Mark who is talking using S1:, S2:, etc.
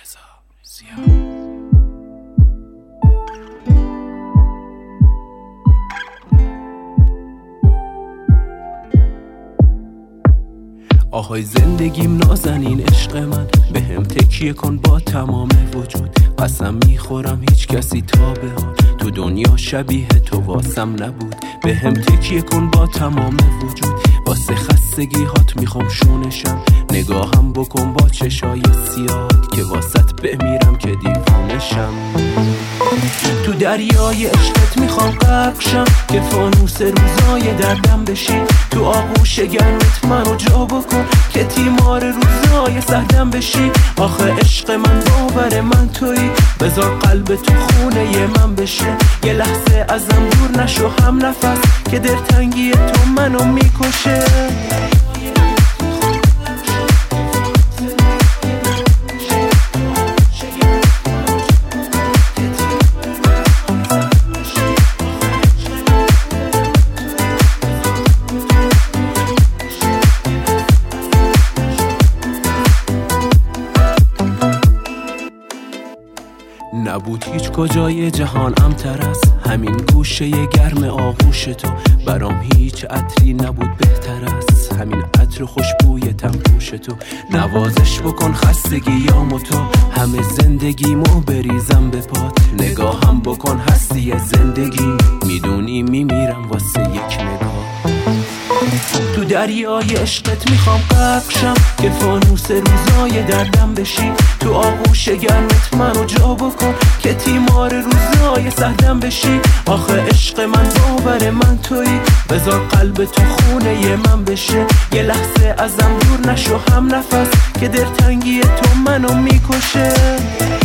S1: آهای زندگیم نازنین عشق من، به هم تکیه کن با تمام وجود. قسم میخورم هیچ کسی تا به حال تو دنیا شبیه تو واسم نبود. به هم تکیه کن با تمام وجود، واسه خستگی هات میخوام شونشم. نگاهم بکن با چشای سیاد که واسط بمیرم که دیوونشم. تو دریای عشقت میخوام غرق شم که فانوس روزای دردم بشی. تو آغوش گرمت منو جا بکن که تیمار روزای سردم بشی. آخه عشق من باور من تویی، بذار قلب تو خونه من بشه. یه لحظه ازم دور نشو هم نفس که دلتنگی تو منو میکشه. نبود هیچ کجای جهان امتر از همین گوشه گرم آغوش تو. برام هیچ عطری نبود بهتر از همین عطر خوشبوی تنپوش تو. نوازش بکن خستگیامو تو، همه زندگیمو بریزم به پات. نگاهم بکن هستی زندگی، میدونی میمیرم واسه یک نگاه. تو دریای عشقت میخوام غرق شم که فانوس روزای دردم بشی. تو آغوش گرمت منو جا بکن که تیمار روزای سردم بشی. آخه عشق من باور من تویی، بذار قلب تو خونه من بشه. یه لحظه ازم دور نشو هم نفس که دلتنگی تو منو میکشه.